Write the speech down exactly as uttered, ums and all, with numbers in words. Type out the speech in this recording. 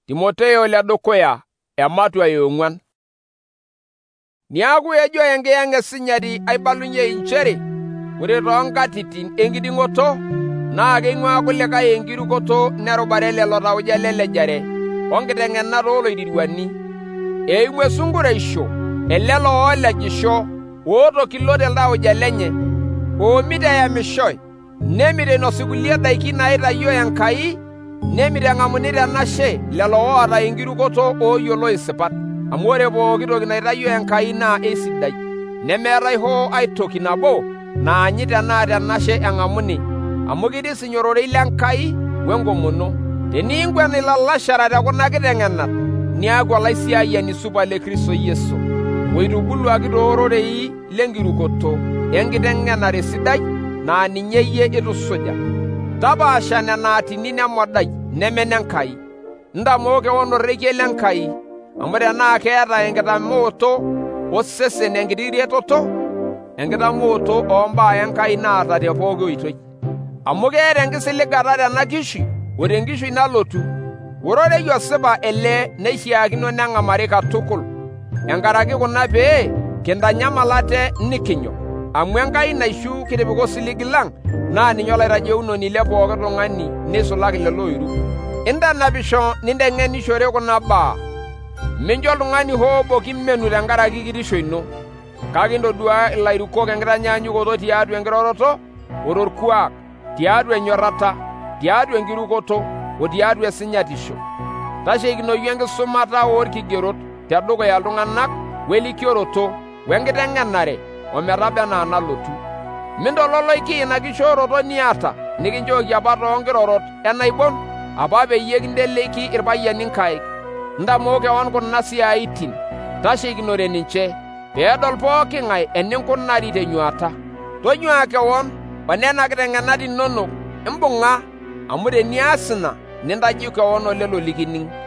Timoteo le dukuya ematua yong'wan. Niaku ejo enkiyang'et sinyati aibalunye inchere ore toonkatitin enkiding'oto naa keing'ua kulikae enkirukoto nerubare lelo tauja lelejare onkiteng'enat ooloitirwani. Eimu esunkureisho elelo oolejisho ootokilot iltauja lenye, oomit eyamishoi, nemit einosi kulie daiki naitayio Enkai, nemit eng'amuni tenashe lelo oota enkirukoto ooyiolo isipat. Amu ore pooki toki naitayio Enkai naa eisidai, nemeetai hoo aitoki nabo naanyit tenaa tenashe eng'amuni, amu kitisiny ororei lenkai wenkomono. Teniinkwen ilalashara tekuna kiteng'enat, niaku olaisiayiani supat le Kristo Yesu, oitubuluaki toororei lenkirukoto enkiteng'enare sidai naa ninye iyie itusuja. Tapaasha nena atini nemodai nemenenkai. Ntamoo kewon orrekie lenkai, amu tenaa keeta enkitamooto osesen enkiti retoto, enkitamooto oombaa Enkai naata te pooki oitoi. Amu keeta enkisiligata tena kishui o tenkishui nalotu. Ororei osipa ele neishiakino neng'amari katukul, enkaraki kuna pee kintanyamal ate nikinyok. Amu Enkai naishu kitipika osiligi lang naa ninye olaitajeunoni le pooki tung'ani neisulaki lelo oiru. Intanapisho ninteng'enishore kuna baa. Mincho oltung'ani hoo obo kimenu tenkaraki kitisho ino, kake intodua ilairukok enkitanyaanyukoto tiatua enkiroroto o torkuak, tiatua enyorrata, tiatua enkirukoto o tiatua esinyatisho. Tasheikinoyu enkisumata oorkigerot tedukuya iltung'anak welikioroto wenkiteng'enare ometaba enaa nalotu. Mintololoiki ina kishooroto niata nikinchooki apa toonkirorot enaibon apa peyie kinteleki irpayiani nkaik. Ntamoo kewon kuna siaitin, tasheikinore ninche, peedol pooki ng'ae eninkunari tenyuata. Tonyuaa kewon onena kiteng'enat inonok imbung'a, amu tenias ina nintajiu kewon olelo likining'.